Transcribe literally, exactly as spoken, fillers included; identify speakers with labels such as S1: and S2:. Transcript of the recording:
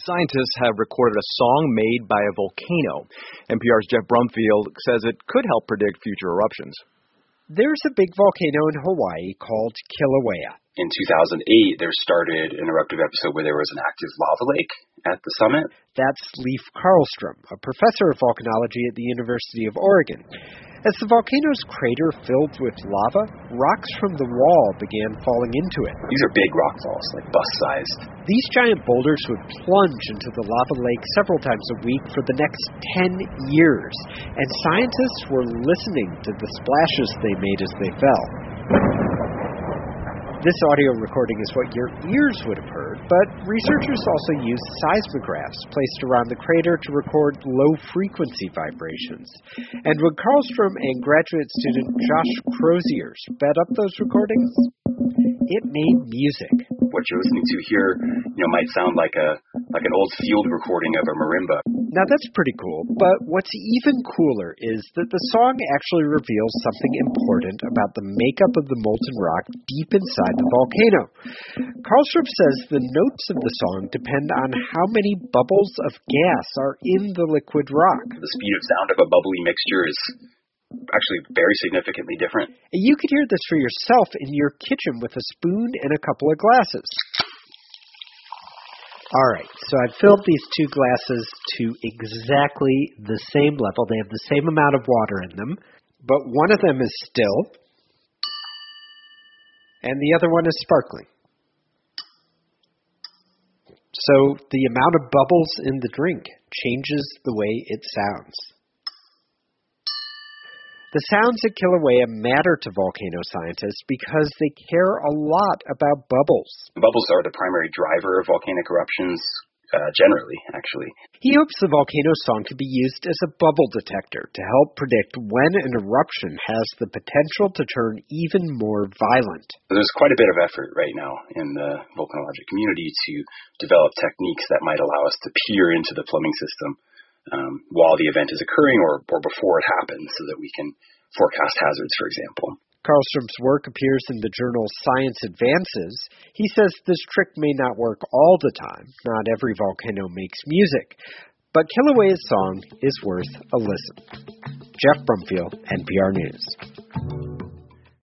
S1: Scientists have recorded a song made by a volcano. N P R's Jeff Brumfield says it could help predict future eruptions.
S2: There's a big volcano in Hawaii called Kilauea.
S3: In two thousand eight, there started an eruptive episode where there was an active lava lake at the summit.
S2: That's Leif Karlstrom, a professor of volcanology at the University of Oregon. As the volcano's crater filled with lava, rocks from the wall began falling into it.
S3: These are big rock falls, like bus-sized.
S2: These giant boulders would plunge into the lava lake several times a week for the next ten years, and scientists were listening to the splashes they made as they fell. This audio recording is what your ears would have heard, but researchers also used seismographs placed around the crater to record low-frequency vibrations. And when Karlstrom and graduate student Josh Crozier sped up those recordings, it made music.
S3: What you're listening to here, you know, might sound like a like an old field recording of a marimba.
S2: Now that's pretty cool, but what's even cooler is that the song actually reveals something important about the makeup of the molten rock deep inside the volcano. Karlstrom says the notes of the song depend on how many bubbles of gas are in the liquid rock.
S3: The speed of sound of a bubbly mixture is actually very significantly different.
S2: You could hear this for yourself in your kitchen with a spoon and a couple of glasses. All right, so I've filled these two glasses to exactly the same level. They have the same amount of water in them, but one of them is still, and the other one is sparkling. So the amount of bubbles in the drink changes the way it sounds. The sounds at Kilauea matter to volcano scientists because they care a lot about bubbles.
S3: Bubbles are the primary driver of volcanic eruptions, uh, generally, actually.
S2: He hopes the volcano song can be used as a bubble detector to help predict when an eruption has the potential to turn even more violent.
S3: There's quite a bit of effort right now in the volcanologic community to develop techniques that might allow us to peer into the plumbing system Um, while the event is occurring or, or before it happens so that we can forecast hazards, for example.
S2: Karlstrom's work appears in the journal Science Advances. He says this trick may not work all the time. Not every volcano makes music. But Kilauea's song is worth a listen. Jeff Brumfield, N P R News.